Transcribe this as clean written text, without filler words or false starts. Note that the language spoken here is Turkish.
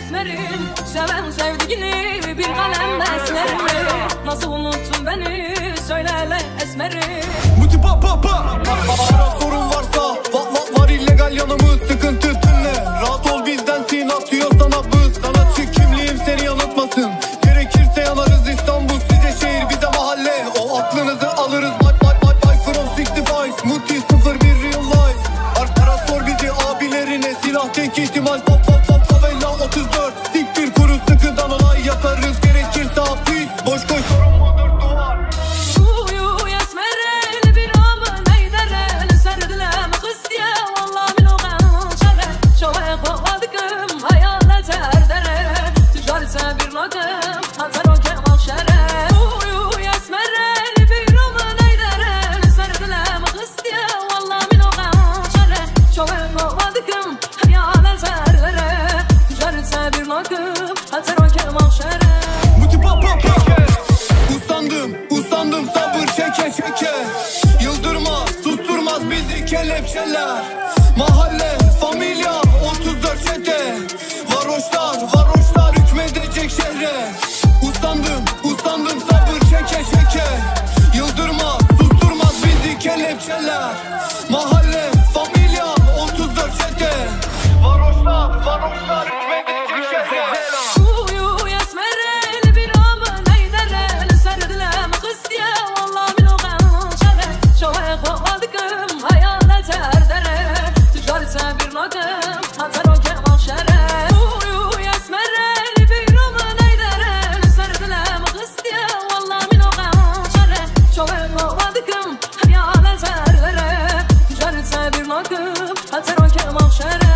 esmerim, seven sevdiğini bir kalem esmerim. Nasıl unuttun beni söyle hele esmerim. Muti pa pa pa. Sorun varsa var illegal yanımız, sıkıntı tünle. Rahat ol bizdensin, atıyor sana bız. Sanatçı kimliğim seni yanıltmasın. Gerekirse yanarız İstanbul size şehir bize mahalle. O aklınızı alırız bye from 65. Muti 01 real life. Ara sor bizi abilerine, silah tek ihtimal favela 34. Siktir kuru sıkıdan olay yaparız, gerekirse hapis. Boş koy sorun mudur duvar. Uyu esmerel bir amın eyderel serdilem kıstiye vallahi min oğan şere. Şove kovadıkım hayalet erdere. Ticaretse bir rakım atar o kemal şere. Uyu esmerel bir amın eyderel serdilem kıstiye vallahi min oğan şere. Şove kovadıkım hayalet erdere. Ticaretse bir rakım atar o kemal şere. Muti pa pa pa. Usandım sabır çeke. Yıldırmaz susturmaz bizi kelepçeler. Mahalle familya 34 çete. Varoşlar hükmedecek şehre. Usandım sabır çeke. Yıldırmaz susturmaz bizi kelepçeler. Mahalle familya 34 çete. Varoşlar hükmedecek şehre. Uyu esmerel bir amın eyderel serdilem kıstiye vallahi min oğan şere. Şove kovadıkım hayalet erdere. Ticaretse bir rakım atar o kemal şere. Uyu esmerel bir amın eyderel serdilem kıstiye vallahi min oğan şere. Şove kovadıkım hayalet erdere. Ticaretse bir rakım atar o kemal şere.